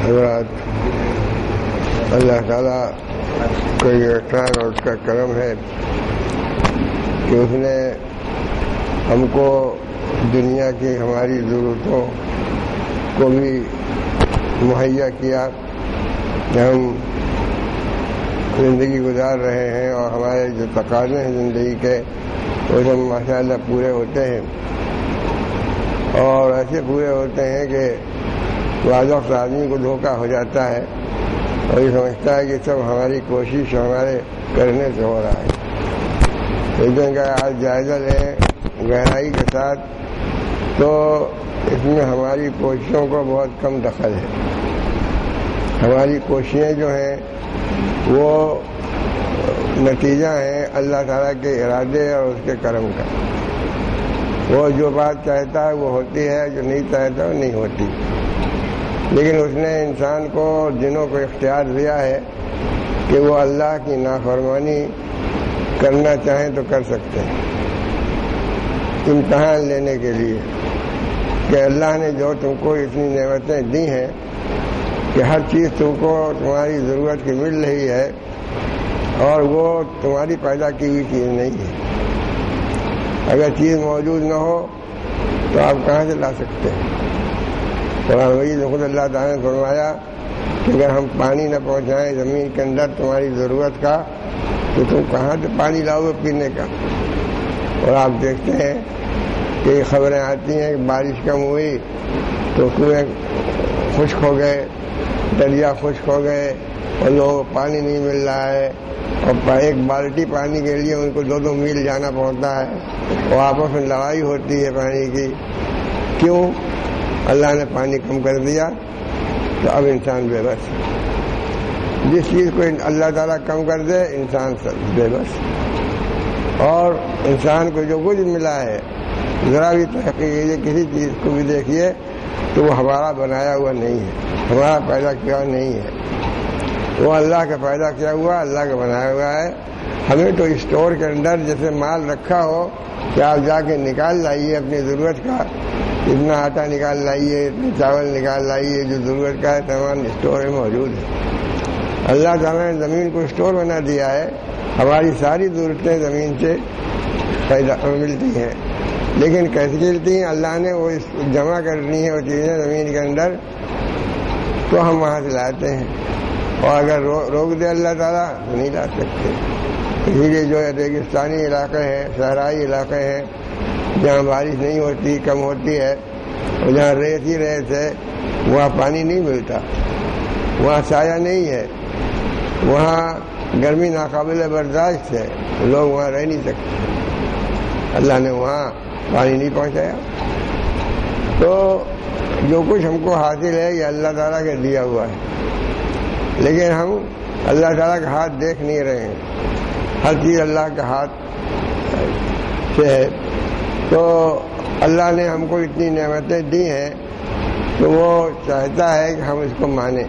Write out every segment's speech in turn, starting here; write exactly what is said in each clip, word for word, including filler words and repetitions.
حضرات، اللہ تعالیٰ کا یہ احسان اور اس کا کرم ہے کہ اس نے ہم کو دنیا کی ہماری ضرورتوں کو بھی مہیا کیا کہ ہم زندگی گزار رہے ہیں اور ہمارے جو تقاضے ہیں زندگی کے وہ سب ماشاء اللہ پورے ہوتے ہیں، اور ایسے پورے ہوتے ہیں کہ بعض وقت آدمی کو دھوکہ ہو جاتا ہے اور یہ سمجھتا ہے کہ سب ہماری کوشش ہمارے کرنے سے ہو رہا ہے۔ لیکن کا آج جائزہ لیں گہرائی کے ساتھ تو اس میں ہماری کوششوں کو بہت کم دخل ہے۔ ہماری کوششیں جو ہیں وہ نتیجہ ہیں اللہ تعالیٰ کے ارادے اور اس کے کرم کا۔ وہ جو بات چاہتا ہے وہ ہوتی ہے، جو نہیں چاہتا وہ نہیں ہوتی، لیکن اس نے انسان کو اور جنوں کو اختیار دیا ہے کہ وہ اللہ کی نافرمانی کرنا چاہیں تو کر سکتے ہیں، امتحان لینے کے لیے کہ اللہ نے جو تم کو اتنی نعمتیں دی ہیں کہ ہر چیز تم کو تمہاری ضرورت کی مل رہی ہے اور وہ تمہاری پیدا کی ہوئی چیز نہیں ہے۔ اگر چیز موجود نہ ہو تو آپ کہاں سے لا سکتے ہیں؟ قرآن مجید میں خود اللہ تعالیٰ نے فرمایا کہ اگر ہم پانی نہ پہنچائیں زمین کے اندر تمہاری ضرورت کا تو تم کہاں سے پانی لاؤ گے پینے کا؟ اور آپ دیکھتے ہیں کہ خبریں آتی ہیں کہ بارش کم ہوئی تو کنویں خشک ہو گئے، دریا خشک ہو گئے اور لوگوں کو پانی نہیں مل رہا ہے، اور ایک بالٹی پانی کے لیے ان کو دو دو میل جانا پڑتا ہے اور آپس میں لڑائی ہوتی ہے پانی کی۔ کیوں؟ اللہ نے پانی کم کر دیا تو اب انسان بے بس۔ جس چیز کو اللہ تعالیٰ کم کر دے انسان سب بے بس، اور انسان کو جو کچھ ملا ہے ذرا بھی تحقیق کیجیے، کسی چیز کو بھی دیکھیے تو وہ ہمارا بنایا ہوا نہیں ہے، ہمارا پیدا کیا ہوا نہیں ہے، وہ اللہ کا پیدا کیا ہوا، اللہ کا بنایا ہوا ہے۔ ہمیں تو اسٹور کے اندر جیسے مال رکھا ہو کہ آپ جا کے نکال لائیے اپنی ضرورت کا، اتنا آٹا نکال لائیے، اتنے چاول نکال لائیے، جو ضرورت کا ہے سامان اسٹور میں موجود ہے۔ اللہ تعالیٰ نے زمین کو اسٹور بنا دیا ہے، ہماری ساری ضرورتیں زمین سے پیدا ملتی ہیں، لیکن کیسے ملتی ہیں؟ اللہ نے وہ جمع کرنی ہے وہ چیزیں زمین کے اندر، تو ہم وہاں سے لاتے ہیں، اور اگر روک دے اللہ تعالیٰ تو نہیں لا سکتے۔ اسی لیے جو ریگستانی علاقے ہیں، صحرائی علاقے ہیں، جہاں بارش نہیں ہوتی، کم ہوتی ہے، اور جہاں ریت ہی ریت ہے، وہاں پانی نہیں ملتا، وہاں سایہ نہیں ہے، وہاں گرمی ناقابل برداشت ہے، لوگ وہاں رہ نہیں سکتے، اللہ نے وہاں پانی نہیں پہنچایا۔ تو جو کچھ ہم کو حاصل ہے یہ اللہ تعالیٰ کا دیا ہوا ہے، لیکن ہم اللہ تعالیٰ کا ہاتھ دیکھ نہیں رہے ہیں، ہر چیز اللہ کے ہاتھ سے ہے۔ تو اللہ نے ہم کو اتنی نعمتیں دی ہیں تو وہ چاہتا ہے کہ ہم اس کو مانیں،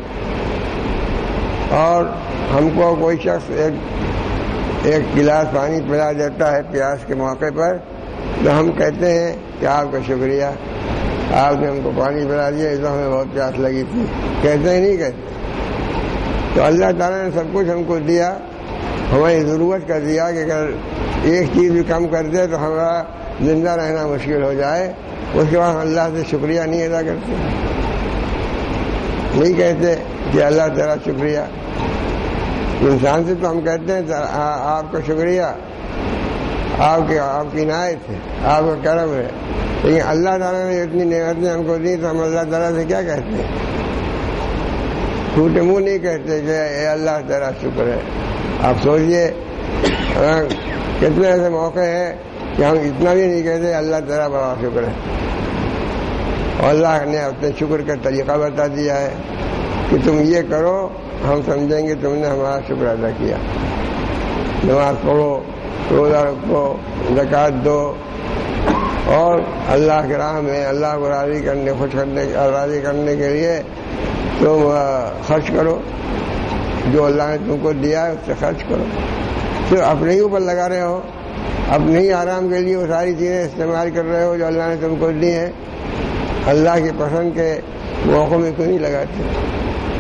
اور ہم کو کوئی شخص ایک ایک گلاس پانی پلا دیتا ہے پیاس کے موقع پر تو ہم کہتے ہیں کہ آپ کا شکریہ، آپ نے ہم کو پانی پلا دیا، اس وقت ہمیں بہت پیاس لگی تھی، کہتے ہی نہیں کہتے۔ تو اللہ تعالیٰ نے سب کچھ ہم کو دیا، ہماری ضرورت کا دیا کہ اگر ایک چیز بھی کم کر دے تو ہمارا زندہ رہنا مشکل ہو جائے، اس کے بعد اللہ سے شکریہ نہیں ادا کرتے، نہیں کہتے کہ اللہ تیرا شکریہ۔ انسان سے تو ہم کہتے ہیں آپ کا شکریہ، آپ کی آپ کی عنایت ہے، آپ کا کرم ہے، لیکن اللہ تعالیٰ نے اتنی نعمتیں ہم کو دی تو ہم اللہ تعالیٰ سے کیا کہتے ہیں؟ ٹوٹے منہ نہیں کہتے کہ اے اللہ تیرا شکر ہے۔ آپ سوچئے کتنے ایسے موقع ہیں کہ ہم اتنا بھی نہیں کہتے اللہ تیرا بڑا شکر ہے، اور اللہ نے اپنے شکر کا طریقہ بتا دیا ہے کہ تم یہ کرو ہم سمجھیں گے تم نے ہمارا شکر ادا کیا۔ نماز پڑھو، روزہ رکھو، زکوٰۃ دو، اور اللہ کے راہ میں اللہ کو راضی کرنے خوش کرنے راضی کرنے کے لیے تم خرچ کرو، جو اللہ نے تم کو دیا ہے اس سے خرچ کرو۔ صرف اپنے ہی اوپر لگا رہے ہو، اپنے ہی آرام کے لیے وہ ساری چیزیں استعمال کر رہے ہو جو اللہ نے تم کو دی ہیں، اللہ کی پسند کے موقعوں میں کیوں نہیں لگاتے؟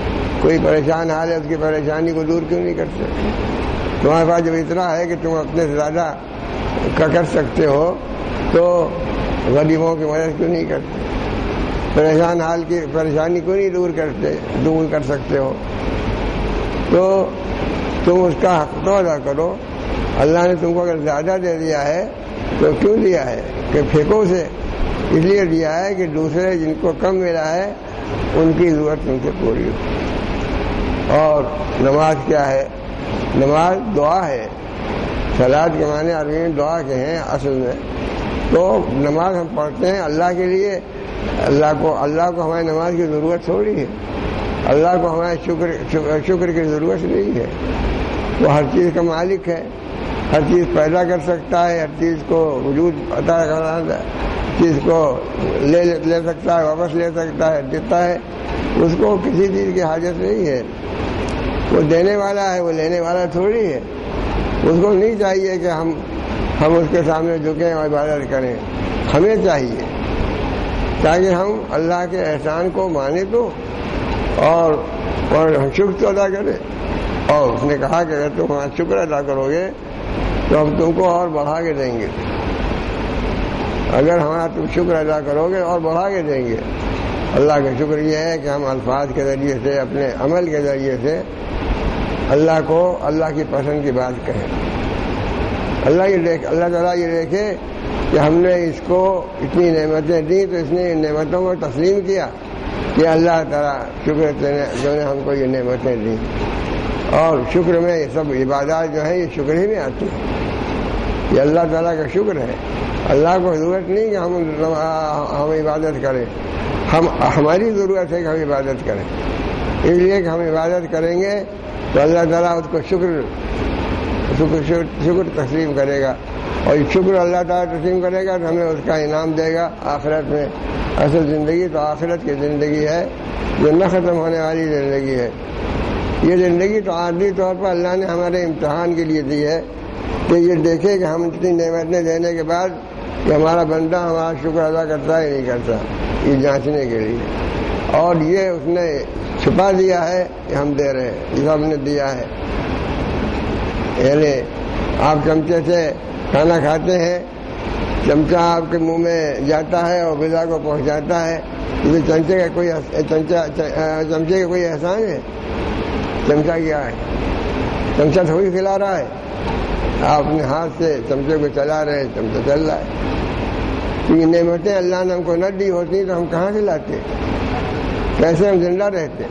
کوئی پریشان حال ہے اس کی پریشانی کو دور کیوں نہیں کرتے؟ تمہارے پاس جب اتنا ہے کہ تم اپنے سے زیادہ کا کر سکتے ہو تو غریبوں کی مدد کیوں نہیں کرتے؟ پریشان حال کی پریشانی کیوں نہیں دور کرتے دور کر سکتے ہو؟ تو تم اس کا حق تو ادا کرو. اللہ نے تم کو اگر زیادہ دے دیا ہے تو کیوں دیا ہے کہ پھینکو اسے؟ اس لیے دیا ہے کہ دوسرے جن کو کم ملا ہے ان کی ضرورت تم سے پوری ہو. اور نماز کیا ہے؟ نماز دعا ہے. صلاۃ کے معنی عربی میں دعا کے ہیں اصل میں. تو نماز ہم پڑھتے ہیں اللہ کے لیے. اللہ کو اللہ کو ہماری نماز کی ضرورت تھوڑی ہے. اللہ کو ہمارے شکر شکر کی ضرورت نہیں ہے. وہ ہر چیز کا مالک ہے. ہر چیز پیدا کر سکتا ہے. ہر چیز کو وجود عطا کرنا چیز کو لے لے سکتا ہے, واپس لے سکتا ہے, دیتا ہے. اس کو کسی چیز کی حاجت نہیں ہے. وہ دینے والا ہے, وہ لینے والا تھوڑی ہے. اس کو نہیں چاہیے کہ ہم ہم اس کے سامنے جھکیں اور عبادت کریں. ہمیں چاہیے تاکہ ہم اللہ کے احسان کو مانیں تو اور اور شکر تو ادا کریں. اور اس نے کہا کہ اگر تم ہمارا شکر ادا کرو گے تو ہم تم کو اور بڑھا کے دیں گے. اگر ہمارا تم شکر ادا کرو گے اور بڑھا کے دیں گے. اللہ کا شکر یہ ہے کہ ہم الفاظ کے ذریعے سے اپنے عمل کے ذریعے سے اللہ کو اللہ کی پسند کی بات کہیں. اللہ یہ دیکھ اللہ تعالیٰ یہ دیکھے کہ ہم نے اس کو اتنی نعمتیں دی تو اس نے ان نعمتوں کو تسلیم کیا کہ اللہ تعالیٰ شکر جو نے ہم کو یہ نعمتیں دی. اور شکر میں یہ سب عبادات جو ہیں یہ شکر ہی میں آتی ہیں. یہ اللہ تعالیٰ کا شکر ہے. اللہ کو ضرورت نہیں کہ ہم ہم عبادت کریں. ہم ہماری ضرورت ہے کہ ہم عبادت کریں. اس لیے کہ ہم عبادت کریں گے تو اللہ تعالیٰ اس کو شکر شکر شکر تسلیم کرے گا. اور شکر اللہ تعالیٰ تسلیم کرے گا تو ہمیں اس کا انعام دے گا آخرت میں. اصل زندگی تو آخرت کی زندگی ہے جو نہ ختم ہونے والی زندگی ہے. یہ زندگی تو عارضی طور پر اللہ نے ہمارے امتحان کے لیے دی ہے کہ یہ دیکھے کہ ہم اتنی نعمتیں دینے کے بعد کہ ہمارا بندہ ہمارا شکر ادا کرتا ہے نہیں کرتا, یہ جانچنے کے لیے. اور یہ اس نے چھپا دیا ہے کہ ہم دے رہے ہیں. یہ سب نے دیا ہے. یعنی آپ چمچے سے کھانا کھاتے ہیں, چمچہ آپ کے منہ میں جاتا ہے اور غذا کو پہنچاتا ہے. یہ چمچے کا کوئی چمچے کا کوئی احسان ہے؟ چمچہ کیا ہے؟ چمچہ تھوڑی کھلا رہا ہے. آپ اپنے ہاتھ سے چمچے کو چلا رہے ہیں, چمچہ چل رہا ہے. یہ نعمتیں اللہ نے ہم کو نہ دی ہوتی تو ہم کہاں سے لاتے, کیسے ہم زندہ رہتے؟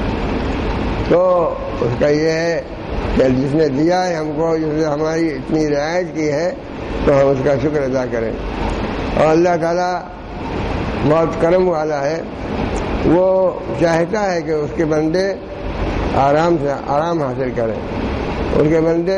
تو اس کا یہ ہے کہ جس نے دیا ہے ہم کو, جس نے ہماری اتنی رعایت کی ہے تو ہم اس کا شکر ادا کریں. اور اللہ تعالیٰ بہت کرم والا ہے. وہ چاہتا ہے کہ اس کے بندے آرام سے آرام حاصل کریں. ان کے بندے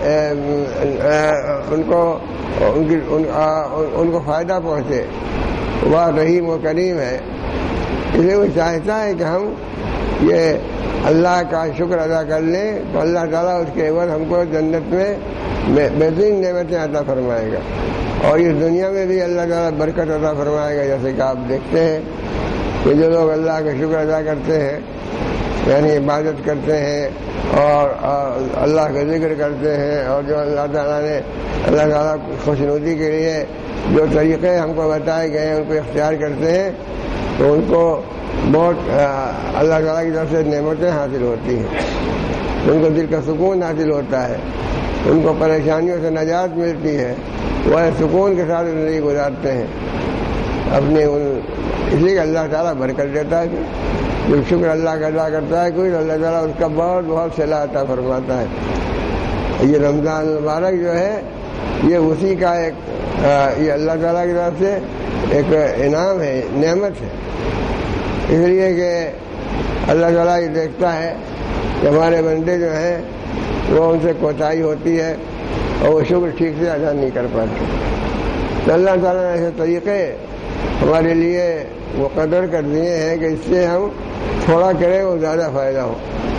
ان کو ان کی ان کو فائدہ پہنچے. وہ رحیم و کریم ہے. اس لیے وہ چاہتا ہے کہ ہم یہ اللہ کا شکر ادا کر لیں تو اللہ تعالیٰ اس کے عوض ہم کو جنت میں بہترین نعمتیں عطا فرمائے گا. اور اس دنیا میں بھی اللہ تعالیٰ برکت عطا فرمائے گا. جیسے کہ آپ دیکھتے ہیں کہ جو لوگ اللہ کا شکر ادا کرتے ہیں, یعنی عبادت کرتے ہیں اور اللہ کا ذکر کرتے ہیں, اور جو اللہ تعالیٰ نے اللہ تعالیٰ خوشنودی کے لیے جو طریقے ہم کو بتائے گئے ہیں ان کو اختیار کرتے ہیں, تو ان کو بہت اللہ تعالیٰ کی طرف سے نعمتیں حاصل ہوتی ہیں. ان کو دل کا سکون حاصل ہوتا ہے, ان کو پریشانیوں سے نجات ملتی ہے. وہ سکون کے ساتھ زندگی گزارتے ہیں اپنے ان. اس لیے اللہ تعالیٰ برکت دیتا ہے. جب شکر اللہ کا ادا کرتا ہے کوئی تو اللہ تعالیٰ اس کا بہت بہت صلاح عطا فرماتا ہے. یہ رمضان المبارک جو ہے یہ اسی کا ایک یہ اللہ تعالیٰ کی طرف سے ایک انعام ہے, نعمت ہے. اس لیے کہ اللہ تعالیٰ یہ دیکھتا ہے کہ ہمارے بندے جو ہیں وہ ان سے کوتاہی ہوتی ہے اور وہ شکر ٹھیک سے ادا نہیں کر پاتے. تو اللہ تعالیٰ نے ایسے طریقے ہمارے لیے مقرر کر دیے ہیں کہ اس سے ہم تھوڑا کریں وہ زیادہ فائدہ ہو.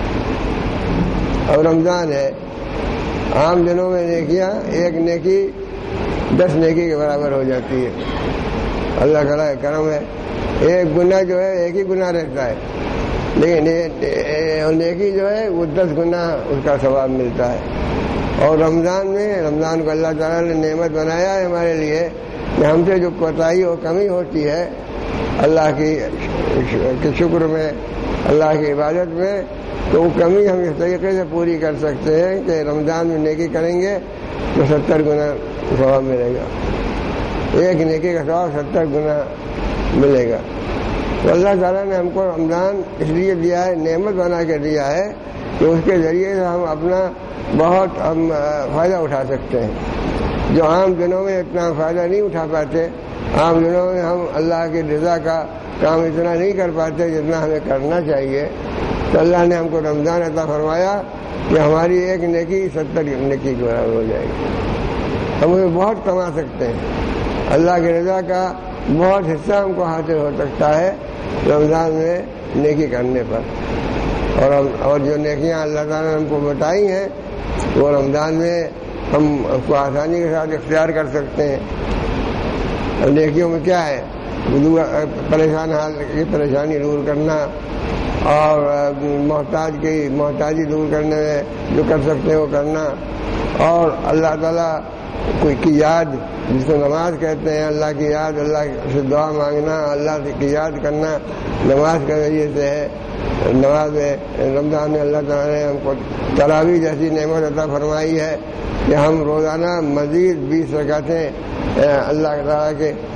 اب رمضان ہے, عام دنوں میں نیکیاں ایک نیکی دس نیکی کے برابر ہو جاتی ہے. اللہ تعالیٰ کا کرم ہے. ایک گناہ جو ہے ایک ہی گناہ رہتا ہے, لیکن نیکی جو ہے وہ دس گنا اس کا ثواب ملتا ہے. اور رمضان میں رمضان کو اللہ تعالیٰ نے نعمت بنایا ہے ہمارے لیے کہ ہم سے جو کوتاہی اور کمی ہوتی ہے اللہ کی کے شکر میں، اللہ کی عبادت میں، تو وہ کمی ہم اس طریقے سے پوری کر سکتے ہیں کہ رمضان میں نیکی کریں گے تو ستر گنا ثواب ملے گا. ایک نیکی کا ثواب ستر گنا ملے گا. تو اللہ تعالیٰ نے ہم کو رمضان اس لیے دیا ہے، نعمت بنا کے دیا ہے کہ اس کے ذریعے سے ہم اپنا بہت ہم فائدہ اٹھا سکتے ہیں. جو عام دنوں میں اتنا فائدہ نہیں اٹھا پاتے، عام دنوں میں ہم اللہ کی رضا کا کام اتنا نہیں کر پاتے جتنا ہمیں کرنا چاہیے. تو اللہ نے ہم کو رمضان عطا فرمایا کہ ہماری ایک نیکی ستر نیکی کے برابر ہو جائے گی. ہم اسے بہت کما سکتے ہیں. اللہ کی رضا کا بہت حصہ ہم کو حاصل ہو سکتا ہے رمضان میں نیکی کرنے پر. اور اور جو نیکیاں اللہ تعالیٰ نے ہم کو بتائی ہیں وہ رمضان میں ہم اس کو آسانی کے ساتھ اختیار کر سکتے ہیں. اور نیکیوں میں کیا ہے؟ پریشان حال کی پریشانی دور کرنا، اور محتاج کی محتاجی دور کرنے میں جو کر سکتے ہیں وہ کرنا، اور اللہ تعالیٰ کوئی کی یاد جس کو نماز کہتے ہیں، اللہ کی یاد، اللہ سے دعا مانگنا، اللہ کی یاد کرنا نماز کے ذریعے سے ہے. نماز میں رمضان میں اللہ تعالیٰ نے ہم کو تراویح جیسی نعمت عطا فرمائی ہے کہ ہم روزانہ مزید بیس رکعتیں اللہ تعالیٰ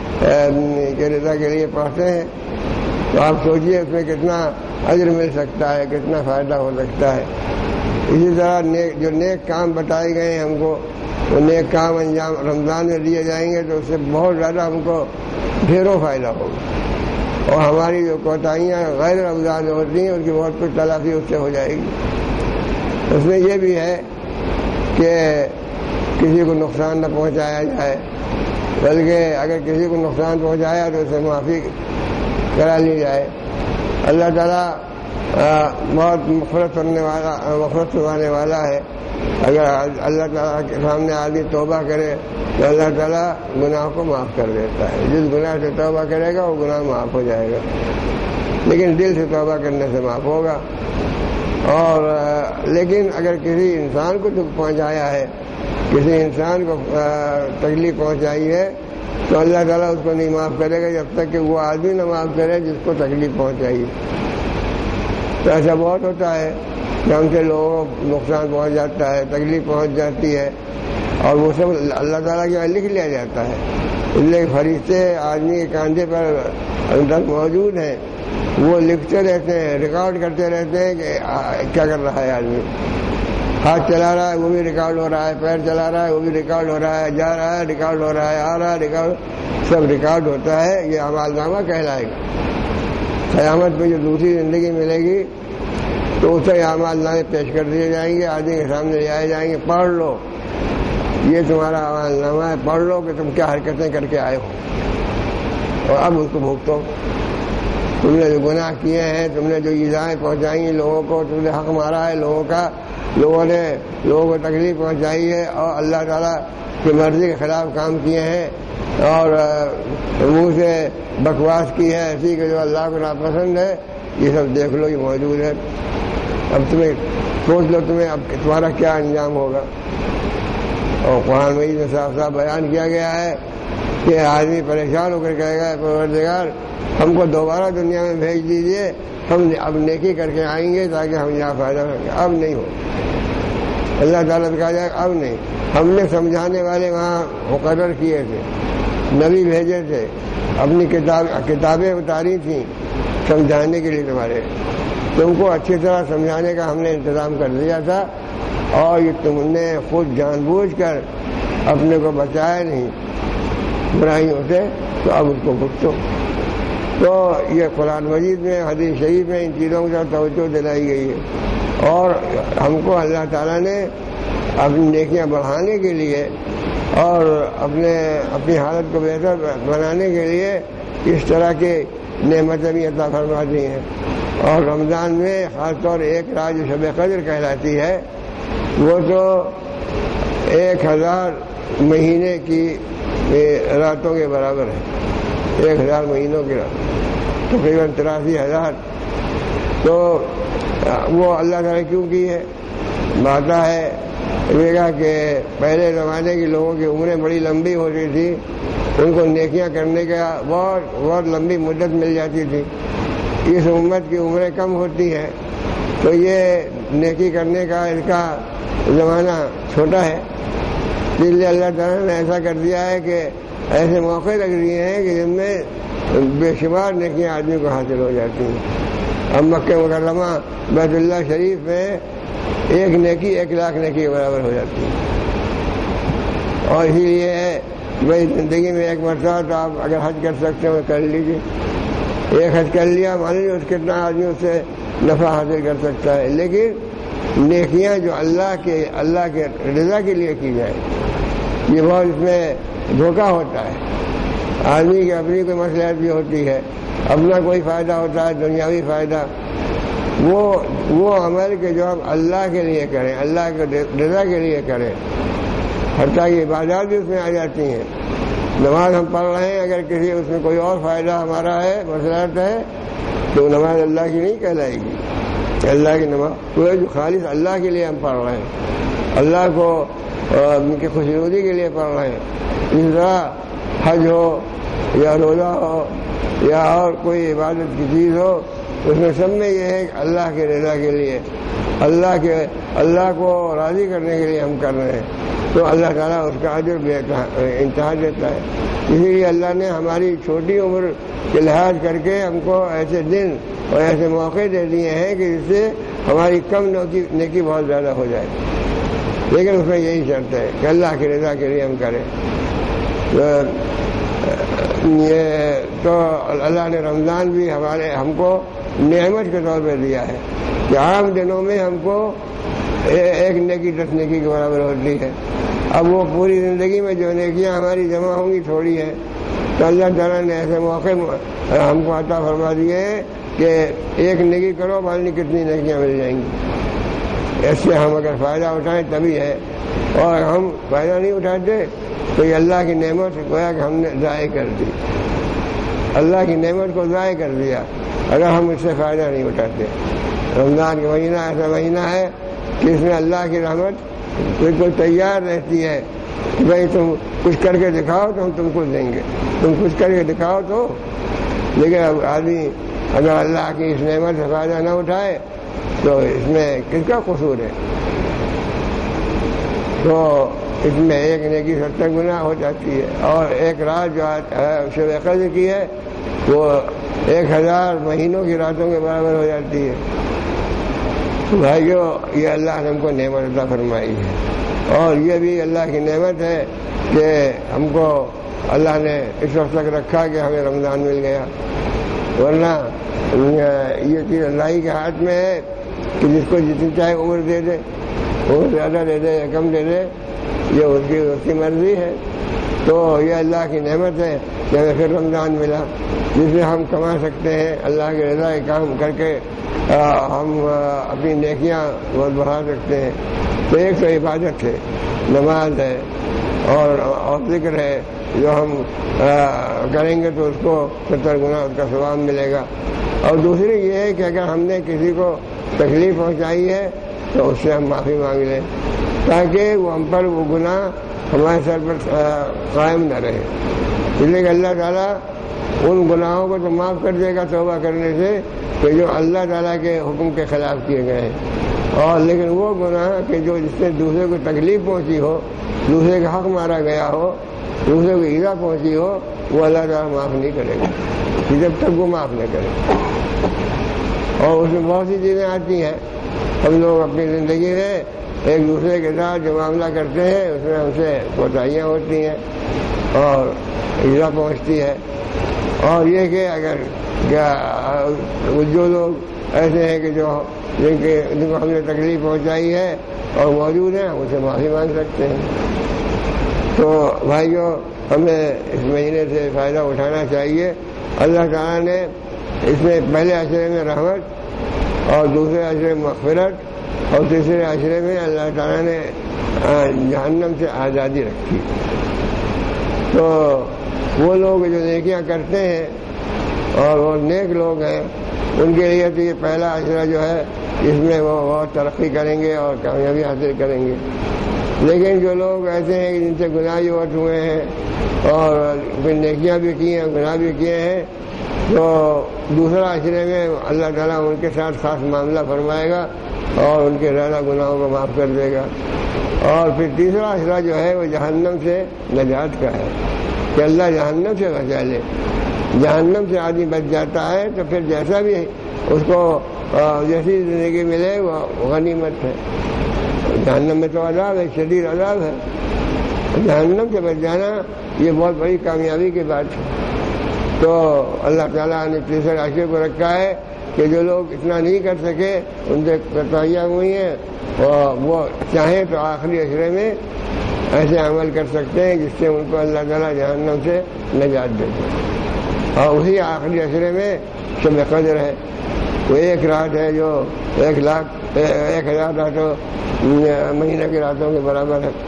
کے رضا کے لیے پڑھتے ہیں. تو آپ سوچیے اس میں کتنا اجر مل سکتا ہے، کتنا فائدہ ہو سکتا ہے. اسی طرح نیک جو نیک کام بتائے گئے ہیں ہم کو، وہ نیک کام انجام رمضان میں دیے جائیں گے تو اس سے بہت زیادہ ہم کو ڈھیروں فائدہ ہوگا. اور ہماری جو کوتاہیاں غیر رمضان میں ہوتی ہیں ان کی بہت کچھ تلافی اس سے ہو جائے گی. اس میں یہ بھی ہے کہ کسی کو نقصان نہ پہنچایا جائے، بلکہ اگر کسی کو نقصان پہنچایا تو اسے معافی کرا لی جائے. اللہ تعالیٰ بہت مغفرت کرنے والا مغفرت کروانے والا ہے. اگر اللہ تعالیٰ کے سامنے آدمی توبہ کرے تو اللہ تعالیٰ گناہ کو معاف کر دیتا ہے. جس گناہ سے توبہ کرے گا وہ گناہ معاف ہو جائے گا، لیکن دل سے توبہ کرنے سے معاف ہوگا. اور لیکن اگر کسی انسان کو دکھ پہنچایا ہے، کسی انسان کو تکلیف پہنچائی ہے، تو اللہ تعالیٰ اس کو نہیں معاف کرے گا جب تک کہ وہ آدمی نہ معاف کرے جس کو تکلیف پہنچائی. تو ایسا بہت ہوتا ہے کہ ہم سے لوگوں کو نقصان پہنچ جاتا ہے، تکلیف پہنچ جاتی ہے، اور وہ سب اللہ تعالیٰ کے لکھ لیا جاتا ہے. اس لیے فرشتے آدمی کے کاندھے پر اندر موجود ہیں، وہ لکھتے رہتے ہیں، ریکارڈ کرتے رہتے ہیں کہ کیا کر رہا ہے آدمی. ہاتھ چلا رہا ہے وہ بھی ریکارڈ ہو رہا ہے، پیر چلا رہا ہے وہ بھی ریکارڈ ہو رہا ہے، جا رہا ہے ریکارڈ ہو رہا ہے، آ رہا ہے ریکارڈ، سب ریکارڈ ہوتا ہے. یہ اعمال نامہ کہلائے گا. قیامت میں جو دوسری زندگی ملے گی تو اسے اعمال نامے پیش کر دیے جائیں گے، آدمی کے سامنے لے آئے جائیں گے، پڑھ لو یہ تمہارا اعمال نامہ ہے، پڑھ لو کہ تم کیا حرکتیں کر کے آئے ہو اور اب اس کو بھگتو. تم نے جو گناہ کیے ہیں، تم نے جو ایذائیں پہنچائی ہیں لوگوں کو، تم نے حق مارا ہے لوگوں کا، لوگوں نے لوگوں کو تکلیف پہنچائی ہے اور اللہ تعالیٰ کی مرضی کے خلاف کام کیے ہیں، اور منہ سے بکواس کی ہے ایسی کہ جو اللہ کو ناپسند ہے. یہ سب دیکھ لو، یہ موجود ہے. اب تمہیں سوچ لو تمہیں اب تمہارا کیا انجام ہوگا. اور قرآن مجید میں صاف صاف بیان کیا گیا ہے کہ آدمی پریشان ہو کر کہے گا پروردگار ہم کو دوبارہ دنیا میں بھیج دیجیے، ہم اب نیکی کر کے آئیں گے تاکہ ہم یہاں فائدہ کریں. اب نہیں ہو. اللہ تعالیٰ نے کہا جائے اب نہیں. ہم نے سمجھانے والے وہاں مقرر کیے تھے، نبی بھیجے تھے، اپنی کتاب کتابیں اتاری تھیں سمجھانے کے لیے تمہارے، تم کو اچھی طرح سمجھانے کا ہم نے انتظام کر دیا تھا، اور یہ تم نے خود جان بوجھ کر اپنے کو بچایا نہیں برائیوں سے، تو اب اس کو بھگتو. تو یہ قرآن مجید میں حدیث شریف میں ان چیزوں کی توجہ دلائی گئی ہے. اور ہم کو اللہ تعالیٰ نے اپنی نیکیاں بڑھانے کے لیے اور اپنے اپنی حالت کو بہتر بنانے کے لیے اس طرح کے نعمتیں بھی عطا فرما دی ہیں. اور رمضان میں خاص طور ایک رات جو شب قدر کہلاتی ہے وہ تو ایک ہزار مہینے کی راتوں کے برابر ہے. ایک ہزار مہینوں کی رات تقریباً تراسی ہزار تو وہ اللہ تعالیٰ کیوں کی ہے؟ بتا ہے دیکھا کہ پہلے زمانے کے لوگوں کی عمریں بڑی لمبی ہوتی تھی، ان کو نیکیاں کرنے کا بہت بہت لمبی مدت مل جاتی تھی. اس امت کی عمریں کم ہوتی ہیں تو یہ نیکی کرنے کا اس کا زمانہ چھوٹا ہے، اس لیے اللہ تعالیٰ نے ایسا کر دیا ہے کہ ایسے موقع لگ دیے ہیں کہ جن میں بے شمار نیکیاں آدمی کو حاصل ہو جاتی ہیں. اب مکہ مکرمہ بیت اللہ شریف میں ایک نیکی ایک لاکھ نیکی کے برابر ہو جاتی ہے. اور اسی لیے بھائی زندگی میں ایک مرتبہ تو آپ اگر حج کر سکتے ہو کر لیجیے. ایک حج کر لیا مان لیجیے اس کتنا آدمی اس سے نفع حاصل کر سکتا ہے. لیکن نیکیاں جو اللہ کے اللہ کے رضا کے لیے کی جائے یہ بہت اس میں دھوکہ ہوتا ہے. آدمی کی اپنی کوئی مصلحت بھی ہوتی ہے، اپنا کوئی فائدہ ہوتا ہے دنیاوی فائدہ، وہ وہ عمل کہ جو ہم اللہ کے لیے کریں، اللہ کے رضا کے لیے کریں، حتیٰ کہ عبادات بھی اس میں آ جاتی ہیں. نماز ہم پڑھ رہے ہیں، اگر کسی اس میں کوئی اور فائدہ ہمارا ہے مصلحت ہے تو نماز اللہ کی نہیں کہلائے گی. اللہ کی نماز وہ جو خالص اللہ کے لیے ہم پڑھ رہے ہیں، اللہ کو ان کی خوشنودی کے لیے پڑھ رہے ہیں. اس طرح حج ہو یا روزہ ہو یا اور کوئی عبادت کی چیز ہو، اس میں سب میں یہ ہے کہ اللہ کے رضا کے لیے، اللہ کے اللہ کو راضی کرنے کے لیے ہم کر رہے ہیں تو اللہ تعالیٰ اس کا اجر انتہا دیتا ہے. اسی لیے اللہ نے ہماری چھوٹی عمر کے لحاظ کر کے ہم کو ایسے دن اور ایسے موقع دے دیے ہیں کہ جس سے ہماری کم نیکی نیکی بہت زیادہ ہو جائے. لیکن اس میں یہی شرط ہے کہ اللہ کی رضا کے لیے ہم کریں. یہ تو اللہ نے رمضان بھی ہمارے ہم کو نعمت کے طور پہ دیا ہے کہ عام دنوں میں ہم کو ایک نیکی دس نیکی کے برابر ہوتی ہے. اب وہ پوری زندگی میں جو نیکیاں ہماری جمع ہوں گی تھوڑی ہیں تو اللہ تعالیٰ نے ایسے موقع ہم کو عطا فرما دیے ہیں کہ ایک نیکی کرو مالنی کتنی نیکیاں مل جائیں گی. اس سے ہم اگر فائدہ اٹھائیں تبھی ہے، اور ہم فائدہ نہیں اٹھاتے تو یہ اللہ کی نعمت گویا کہ ہم نے ضائع کر دی. اللہ کی نعمت کو ضائع کر دیا اگر ہم اس سے فائدہ نہیں اٹھاتے. رمضان کا مہینہ ایسا مہینہ ہے کہ اس میں اللہ کی رحمت بالکل تیار رہتی ہے کہ بھائی تم کچھ کر کے دکھاؤ تو ہم تم کو دیں گے، تم کچھ کر کے دکھاؤ تو. لیکن اب آدمی اگر اللہ کی اس نعمت سے فائدہ نہ اٹھائے تو اس میں کس کا قصور ہے؟ تو اس میں ایک نیکی ستر گنا ہو جاتی ہے، اور ایک رات جو شب قدر کی ہے وہ ایک ہزار مہینوں کی راتوں کے برابر ہو جاتی ہے. بھائیو یہ اللہ نے ہم کو نعمت عطا فرمائی ہے، اور یہ بھی اللہ کی نعمت ہے کہ ہم کو اللہ نے اس وقت تک رکھا کہ ہمیں رمضان مل گیا. ورنہ یہ چیز اللہ ہی کے ہاتھ میں ہے کہ جس کو جتنی چاہے عمر دے دے، عمر زیادہ دے دے یا کم دے دے، یہ اس کی اس کی مرضی ہے. تو یہ اللہ کی نعمت ہے کہ ہمیں پھر رمضان ملا جس میں ہم کما سکتے ہیں، اللہ کے رضا کے کام کر کے ہم اپنی نیکیاں بہت بڑھا سکتے ہیں. تو ایک تو عبادت ہے، نماز ہے اور اور ذکر ہے جو ہم کریں گے تو اس کو ستر گنا اس کا ثواب ملے گا. اور دوسری یہ ہے کہ اگر ہم نے کسی کو تکلیف پہنچائی ہے تو اس سے ہم معافی مانگ لیں تاکہ وہ ہم پر وہ گناہ ہمارے سر پر قائم نہ رہے. اس لیے کہ اللہ تعالیٰ ان گناہوں کو تو معاف کر دے گا توبہ کرنے سے کہ جو اللہ تعالیٰ کے حکم کے خلاف کیے گئے ہیں، اور لیکن وہ گناہ کہ جو جس سے دوسرے کو تکلیف پہنچی ہو، دوسرے کا حق مارا گیا ہو، دوسرے کو ایذا پہنچی ہو، وہ اللہ تعالیٰ معاف نہیں کرے گا جب تک وہ معاف نہ کرے. اور اس میں بہت سی چیزیں آتی ہیں. ہم لوگ اپنی زندگی میں ایک دوسرے کے ساتھ جو معاملہ کرتے ہیں اس میں ہم سے کوتاہیاں ہوتی ہیں اور ایذا پہنچتی ہے. اور یہ کہ اگر جو لوگ ایسے ہیں کہ جو جن کے جن کو ہم نے تکلیف پہنچائی ہے اور موجود ہیں ہم اسے معافی مانگ سکتے ہیں. تو بھائیوں ہمیں اس مہینے سے فائدہ اٹھانا چاہیے. اللہ تعالیٰ نے اس میں پہلے عشرے میں رحمت اور دوسرے عشرے میں مغفرت اور تیسرے عشرے میں اللہ تعالیٰ نے جہنم سے آزادی رکھی. تو وہ لوگ جو نیکیاں کرتے ہیں اور وہ نیک لوگ ہیں ان کے لیے تو یہ پہلا عشرہ جو ہے اس میں وہ بہت ترقی کریں گے اور کامیابی حاصل کریں گے۔ لیکن جو لوگ ایسے ہیں جن سے گناہ یوت ہوئے ہیں اور پھر نیکیاں بھی کی ہیں گناہ بھی کیے ہیں، تو دوسرا عشرے میں اللہ تعالیٰ ان کے ساتھ خاص معاملہ فرمائے گا اور ان کے زیادہ گناہوں کو معاف کر دے گا۔ اور پھر تیسرا عشرہ جو ہے وہ جہنم سے نجات کا ہے کہ اللہ جہنم سے بچا لے۔ جہنم سے آدمی بچ جاتا ہے تو پھر جیسا بھی اس کو جیسی زندگی ملے وہ غنیمت ہے۔ جہنم میں تو عذاب ہے، شدید عذاب ہے، جہنم سے بچ جانا یہ بہت بڑی کامیابی کی بات ہے۔ تو اللہ تعالیٰ نے تیسرے عشرے کو رکھا ہے کہ جو لوگ اتنا نہیں کر سکے ان سے کوتاہیاں ہوئی ہیں اور وہ چاہیں تو آخری عشرے میں ایسے عمل کر سکتے ہیں جس سے ان کو اللہ تعالیٰ جہنم سے نجات دے دے۔ اور اسی آخری عشرے میں شب قدر ہے، وہ ایک رات ہے جو ایک لاکھ ایک ہزار راتوں مہینہ کی راتوں کے برابر ہے۔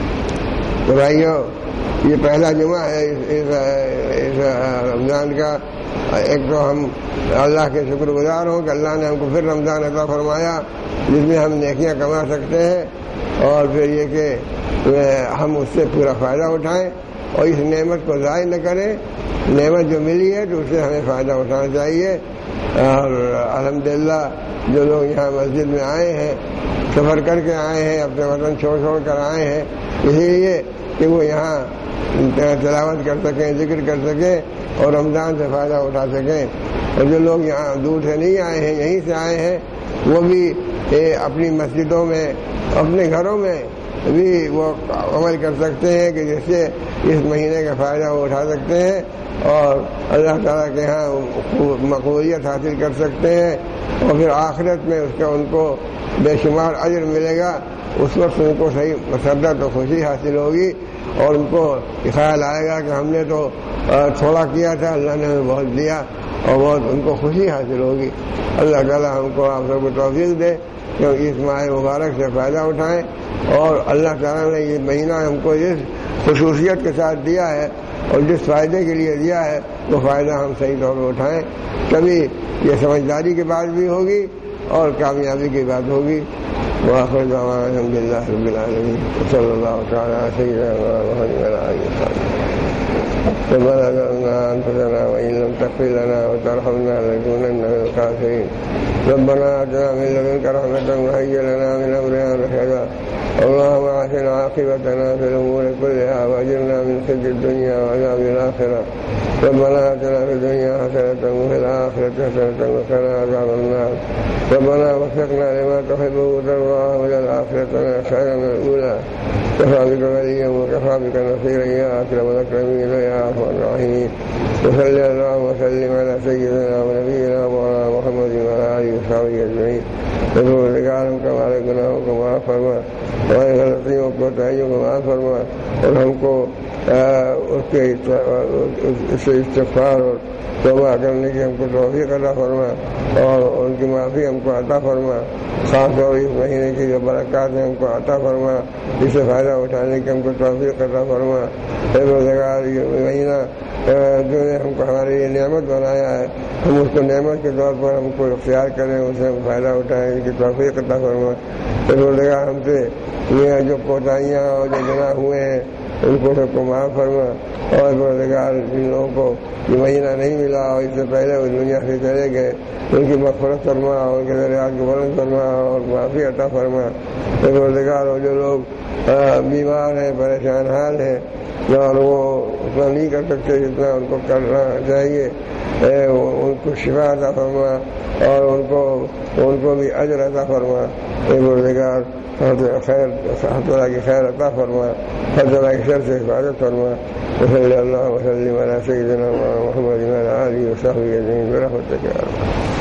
تو بھائیو یہ پہلا جمعہ ہے اس, اس رمضان کا۔ ایک تو ہم اللہ کے شکر گزار ہوں کہ اللہ نے ہم کو پھر رمضان عطا فرمایا جس میں ہم نیکیاں کما سکتے ہیں، اور پھر یہ کہ ہم اس سے پورا فائدہ اٹھائیں اور اس نعمت کو ضائع نہ کریں۔ نعمت جو ملی ہے تو اس سے ہمیں فائدہ اٹھانا چاہیے۔ اور الحمدللہ جو لوگ یہاں مسجد میں آئے ہیں، سفر کر کے آئے ہیں، اپنے وطن چھوڑ چھوڑ کر آئے ہیں اسی لیے کہ وہ یہاں تلاوت کر سکیں، ذکر کر سکیں اور رمضان سے فائدہ اٹھا سکیں۔ اور جو لوگ یہاں دور سے نہیں آئے ہیں، یہیں سے آئے ہیں، وہ بھی اپنی مسجدوں میں اپنے گھروں میں بھی وہ عمل کر سکتے ہیں کہ جس سے اس مہینے کا فائدہ وہ اٹھا سکتے ہیں اور اللہ تعالیٰ کے ہاں مقبولیت حاصل کر سکتے ہیں، اور پھر آخرت میں اس کا ان کو بے شمار اجر ملے گا۔ اس وقت ان کو صحیح مسرت و خوشی حاصل ہوگی اور ان کو خیال آئے گا کہ ہم نے تو تھوڑا کیا تھا، اللہ نے ہمیں بہت دیا، اور بہت ان کو خوشی حاصل ہوگی۔ اللہ تعالیٰ ہم کو آپ سب کو توفیق دے کہ اس ماہ مبارک سے فائدہ اٹھائیں، اور اللہ تعالیٰ نے یہ مہینہ ہم کو اس خصوصیت کے ساتھ دیا ہے اور جس فائدے کے لیے دیا ہے وہ فائدہ ہم صحیح طور پر اٹھائیں، کبھی یہ سمجھداری کی بات بھی ہوگی اور کامیابی کی بات ہوگی۔ وآخر دعوانا الحمد للہ رب العالمین صلی اللہ تعالی علی سیدنا محمد وعلی آلہ وصحبہ۔ ربنا ظلمنا أنفسنا وإن لم تغفر لنا وترحمنا لنكونن من الخاسرين۔ ربنا آتنا من لدنك رحمة وهيئ لنا من أمرنا رشدا۔ اللهم أحسن عاقبتنا في الأمور كلها وأجرنا من خزي الدنيا وعذاب الآخرة۔ ربنا آتنا في الدنيا حسنة وفي الآخرة حسنة وقنا عذاب النار۔ ربنا وفقنا لما تحب وترضى وإلى الآخرة خيرا من الأولى۔ كفى بك وليا وكفى بك نصيرا يا أكرم الأكرمين يا أرحم الراحمين۔ وصل اللهم وسلم على سيدنا ونبينا مولانا محمد وعلى آله وصحبه أجمعين۔ ضرور رجالوں کا ہمارے گناہوں کو معاف فرما، ہماری غلطیوں کو کوتاہیوں کو معاف فرما، اور ہم کو اس کے استغفار اور توبہ کرنے کی ہم کو توفیق عطا فرما، اور ان کی معافی ہم کو عطا فرما۔ خاص طور اس مہینے کی جو برکات ہیں ہم کو عطا فرما، اس سے فائدہ اٹھانے کی ہم کو توفیق عطا فرما۔ پروردگار یہ مہینہ جو نے ہم کو ہمارے لیے نعمت بنایا ہے، ہم اس کو نعمت کے طور پر ہم کو اختیار کریں، اس سے ہم فائدہ اٹھائیں، اس کی توفیق عطا فرما۔ پروردگار ہم سے یہ جو کوتاہیاں اور جو گناہ ہوئے ہیں ان کو سب کو معاف فرما، اور پروردگار جن لوگوں کو یہ مہینہ نہیں ملا اور اس سے پہلے وہ دنیا سے چلے گئے ان کی مغفرت فرما، اور ان کے درجات کو بلند فرما اور معافی عطا فرما۔ پروردگار اور جو لوگ بیمار ہیں، پریشان حال ہیں اور وہ اتنا نہیں کر سکتے جتنا ان کو کرنا چاہیے، ان کو شفا عطا فرما اور ان کو ان کو بھی اجر عطا فرما۔ پروردگار خیر ہر طرح کی خیر عطا فرما، ہر طرح کی شر سے حفاظت فرما۔ وصلی اللہ وسلم علی سیدنا محمد وعلی آلہ وصحبہ اجمعین برحمتک یا رب۔